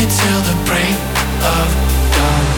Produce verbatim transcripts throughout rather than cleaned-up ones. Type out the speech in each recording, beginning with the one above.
it till the break of dawn.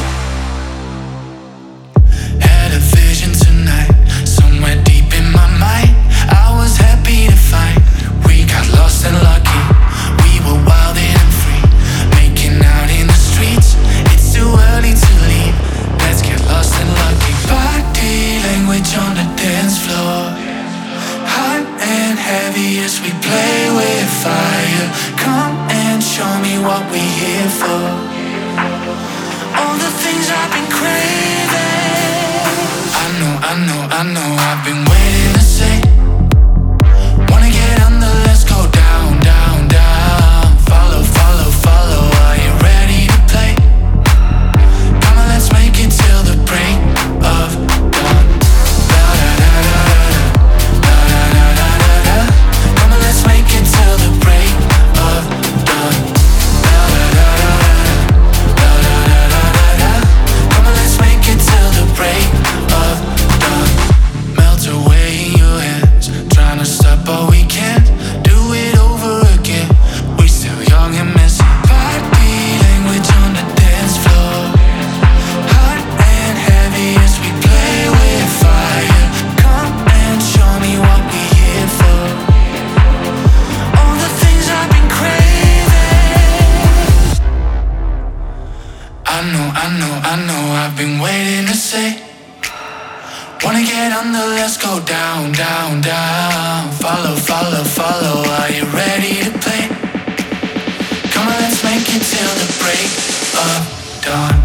Had a vision tonight, somewhere deep in my mind. I was happy to find we got lost and lucky. We were wild and free, making out in the streets. It's too early to leave, let's get lost and lucky. Body language on the dance floor, hot and heavy as we play with fire. Come and show me what we're here for. All the things I've been craving. I know, I know, I know, I've been waiting to say. Wanna get under, let's go down, down, down. Follow, follow, follow, are you ready to play? Come on, let's make it till the break of dawn. Da da da da da da da da da da. Come on, let's make it till the break of dawn. Da da da da da da da da da da. Come on, let's make it till the break of dawn. Melt away in your hands, trying to stop all we can. Do it over again, we're still young and messy. Body language on the dance floor, hot and heavy as we play with fire. Come and show me what we're here for. All the things I've been craving. I know, I know, I know, I've been waiting to say. Wanna get under, let's go down, down, down. Follow, follow, follow, are you ready to play? Come on, let's make it till the break of dawn.